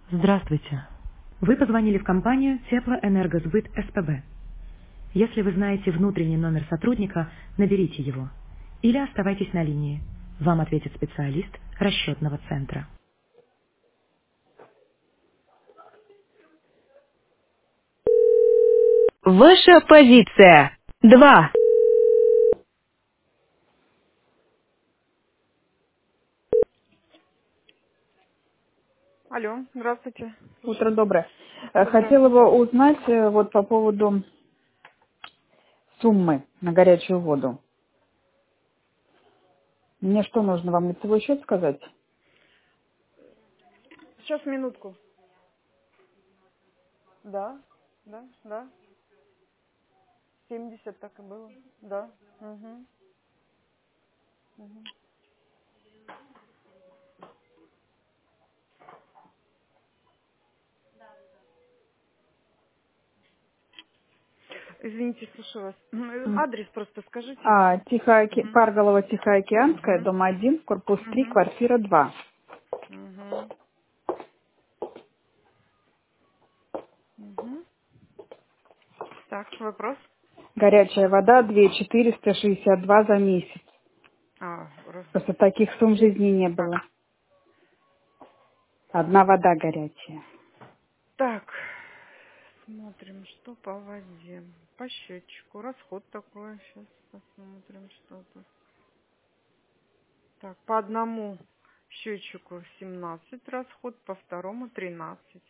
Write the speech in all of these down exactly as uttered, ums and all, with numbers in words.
Здравствуйте. Вы позвонили в компанию Теплоэнергосбыт СПБ. Если вы знаете внутренний номер сотрудника, наберите его. Или оставайтесь на линии. Вам ответит специалист расчетного центра. Ваша позиция. Два. Алло, здравствуйте. Утро Слушаю. доброе. Э, Доброе. Хотела бы узнать э, вот по поводу суммы на горячую воду. Мне что нужно, вам лицевой счет сказать? Сейчас минутку. Да, да, да. семьдесят так и было. Да. Угу. Угу. Извините, слушаю вас. М, М. Адрес просто скажите. А, Тихооке... Угу. Парголова Тихоокеанская, Угу. дом один, корпус три, Угу. квартира два. Угу. Угу. Так, вопрос. Горячая вода две тысячи четыреста шестьдесят два за месяц. А, раз- Просто таких сумм в жизни не так. было. Одна вода горячая. Так. Смотрим, что по воде. По счетчику. Расход такой. Сейчас посмотрим, что тут. Так, по одному счетчику семнадцать расход, по второму тринадцать.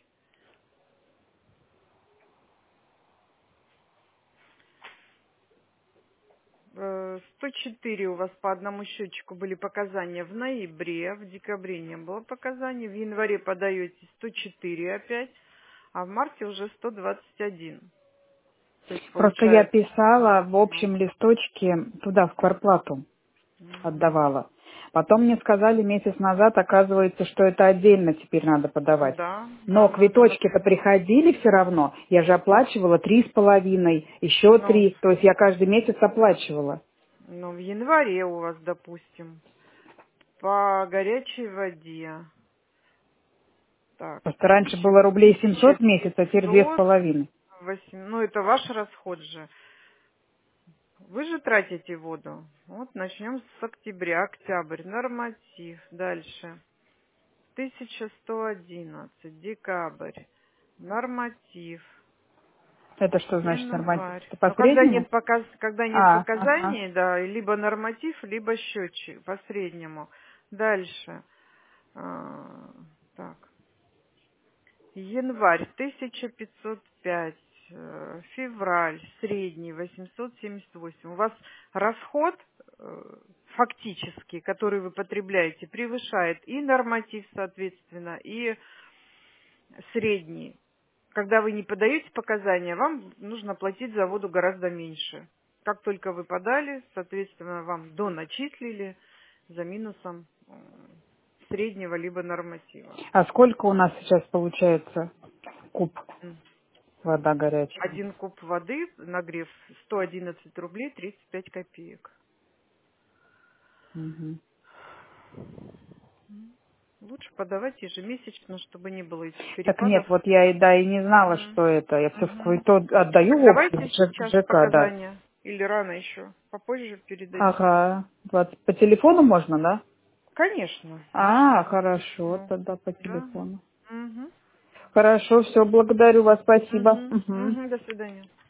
Э, сто четыре у вас по одному счетчику были показания в ноябре, в декабре не было показаний, в январе подаете сто четыре опять, а в марте уже сто двадцать один. То есть Просто я получается. писала в Ну, общем листочке туда, в квартплату. мгм. Отдавала. Потом мне сказали месяц назад, оказывается, что это отдельно теперь надо подавать. Да, да, Но надо квиточки-то напрямую. приходили все равно. Я же оплачивала три с половиной, еще Ну, три. То есть я каждый месяц оплачивала. ну, в январе у вас, допустим, по горячей воде. Так, Просто раньше было рублей семьсот в месяц, а теперь две с тысяча пятьсот, половиной. восемь, ну это ваш расход же. Вы же тратите воду. Вот начнем с октября, октябрь, норматив, дальше. тысяча сто одиннадцать, декабрь, норматив, Это что значит норматив? январь. Это по Но когда среднему? нет показ, когда нет А, ага. показаний, да, либо норматив, либо счетчик по среднему. Дальше. А, так. Январь тысяча пятьсот пять, э, февраль средний восемьсот семьдесят восемь. У вас расход э, фактически, который вы потребляете, превышает и норматив, соответственно, и средний. Когда вы не подаете показания, вам нужно платить за воду гораздо меньше. Как только вы подали, соответственно, вам доначислили за минусом э, среднего либо норматива. А сколько у нас сейчас получается куб вода горячая? Один куб воды, нагрев сто одиннадцать рублей тридцать пять копеек. Мгм. Лучше подавать ежемесячно, чтобы не было этих Так перепадов. нет, вот я и да и не знала, Мгм. что это. Я все в Мгм. какой-то отдаю Так в общий давайте в сейчас ЖК, да. показания. Или рано еще. Попозже передадите. Ага. двадцать По телефону можно, да? Конечно. А, хорошо, Ну, тогда по да. телефону. Угу. Хорошо, все, благодарю вас, спасибо. Угу. Мгм. Угу. До свидания.